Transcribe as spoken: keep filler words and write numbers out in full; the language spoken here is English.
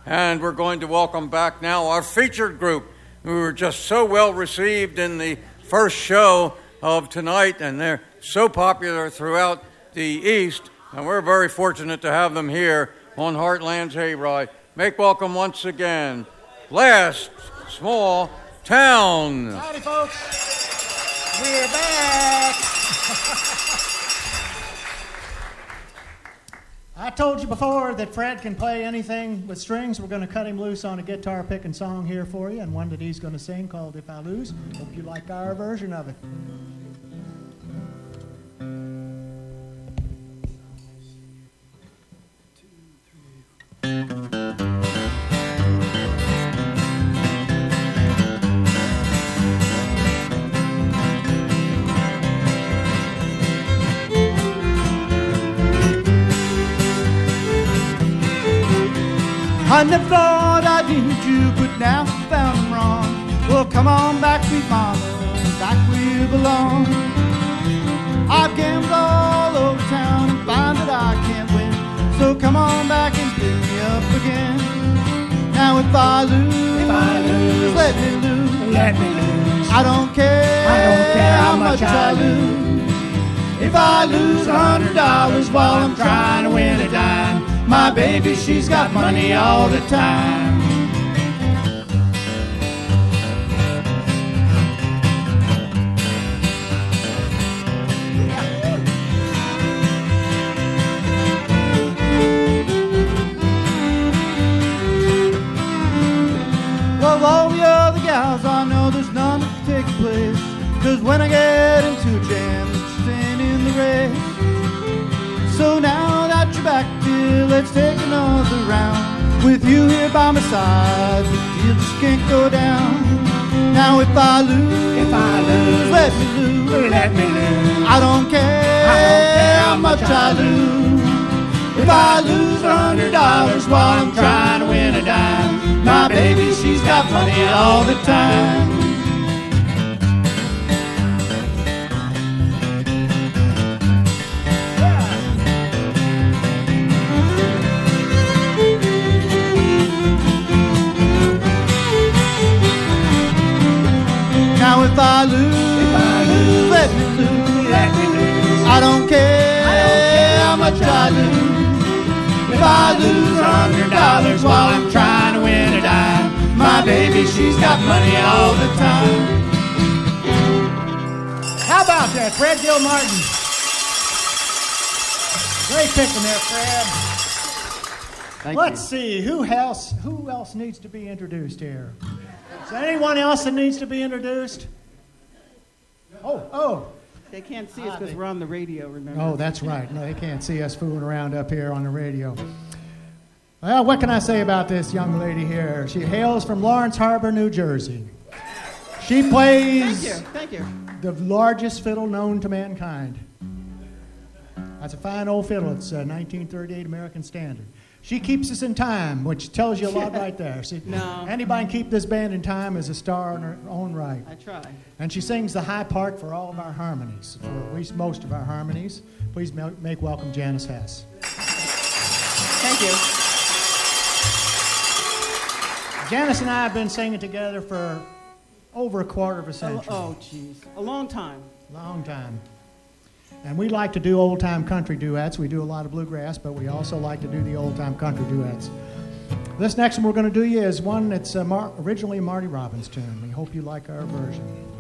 And we're going to welcome back now our featured group, who were just so well received in the first show of tonight, and they're so popular throughout the East, and we're very fortunate to have them here on Heartland's Hayride. Make welcome once again, Last Small Town. Howdy, folks. We're back. I told you before that Fred can play anything with strings. We're going to cut him loose on a guitar picking song here for you, and one that he's going to sing called If I Lose. Hope you like our version of it. I never thought I'd need you, but now I found I'm wrong. Well, come on back, sweet mama, back where you belong. I've gambled all over town and find that I can't win. So come on back and pick me up again. Now if I lose, if I lose, let me lose, let me lose. I don't care, I don't care how much I lose. If I lose a hundred dollars while I'm trying to win a dime, my baby, she's got money all the time. Well, all the other gals, I know there's none that can take your place. Cause when I get into a jam, it's staying in the race. So now that you're back, dear, let's take another round. With you here by my side, the deal just can't go down. Now if I lose, if I lose, let me lose, let me lose. I don't care, I don't care how much I lose. If I lose a hundred dollars while I'm trying to win a dime, my baby, she's got money all the time. Now if I lose, if I lose, let me lose, let me lose. I don't care, I don't care how much I lose. If I lose a hundred dollars while I'm trying to win a dime, my baby, she's got money all the time. How about that, Fred Gilmartin? Great picking there, Fred. Thank Let's you. see, who else, who else needs to be introduced here? Is there anyone else that needs to be introduced? Oh, oh. They can't see us Ah, because they- we're on the radio, remember? Oh, that's right. No, they can't see us fooling around up here on the radio. Well, what can I say about this young lady here? She hails from Lawrence Harbor, New Jersey. She Thank plays you, thank you. the largest fiddle known to mankind. That's a fine old fiddle. It's a nineteen thirty-eight American Standard. She keeps us in time, which tells you a lot right there. See, No. anybody can keep this band in time is a star in her own right. I try. And she sings the high part for all of our harmonies, for at least most of our harmonies. Please ma- make welcome Janice Hess. Thank you. Janice and I have been singing together for over a quarter of a Oh, century. oh, jeez. A long time. Long time. And we like to do old-time country duets. We do a lot of bluegrass, but we also like to do the old-time country duets. This next one we're going to do you is one that's uh, Mar- originally a Marty Robbins tune. We hope you like our version.